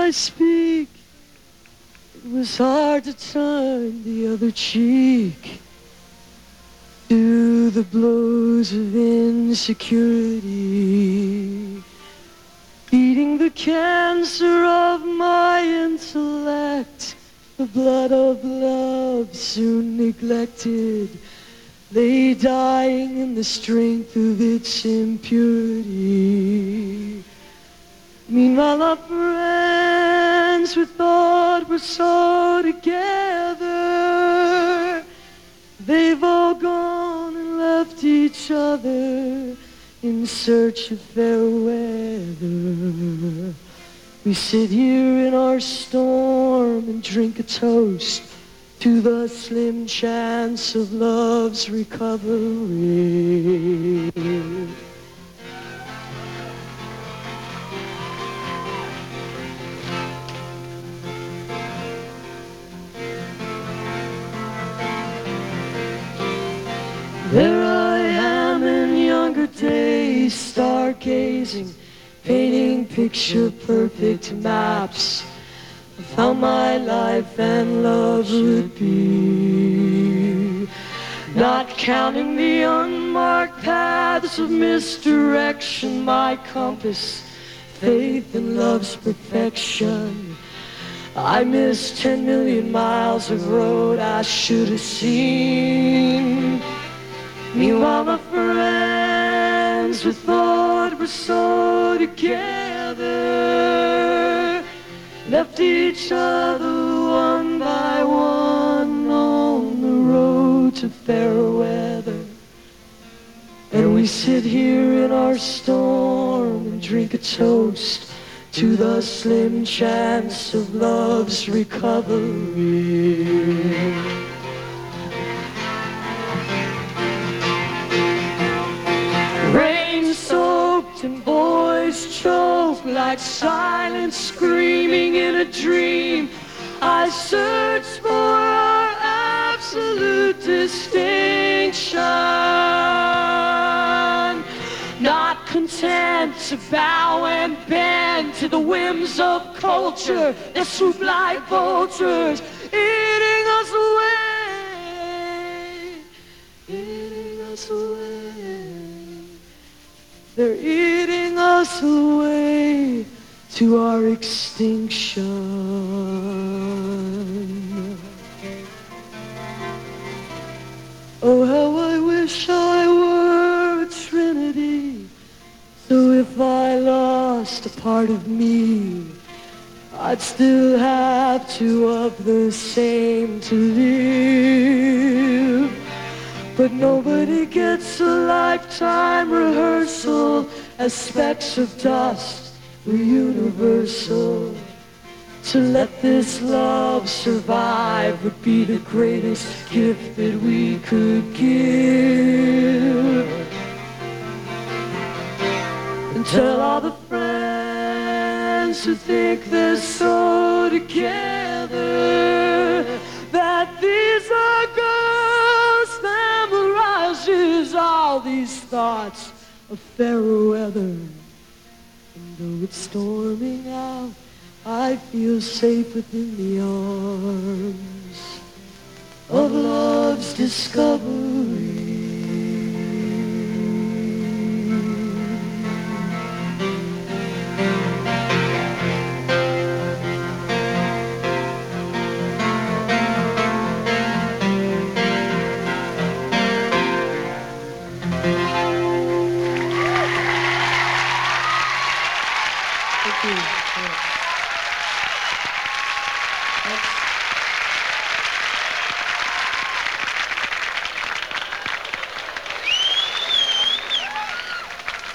I speak, it was hard to turn the other cheek to the blows of insecurity, feeding the cancer of my intellect. The blood of love soon neglected lay dying in the strength of its impurity. Meanwhile, our friends we thought were so together, they've all gone and left each other in search of fair weather. We sit here in our storm and drink a toast to the slim chance of love's recovery. There I am in younger days, stargazing, painting picture-perfect maps of how my life and love would be, not counting the unmarked paths of misdirection, my compass, faith in love's perfection. I missed 10 million miles of road I should have seen. Meanwhile, my friends we thought were so together left each other one by one on the road to fair weather. And we sit here in our storm and drink a toast to the slim chance of love's recovery. Rain-soaked and voice choked like silence screaming in a dream. I search for our absolute distinction, not content to bow and bend to the whims of culture that swoop like vultures, eating us away, eating us away. They're eating us away to our extinction. Oh, how I wish I were a trinity, so if I lost a part of me, I'd still have two of the same to live. But nobody gets a lifetime rehearsal, as specks of dust were universal. To let this love survive would be the greatest gift that we could give. And tell all the friends who think they're so together that these are ghosts and mirages, all these thoughts of fairer weather. And though it's storming out, I feel safe within the arms of love's discovery.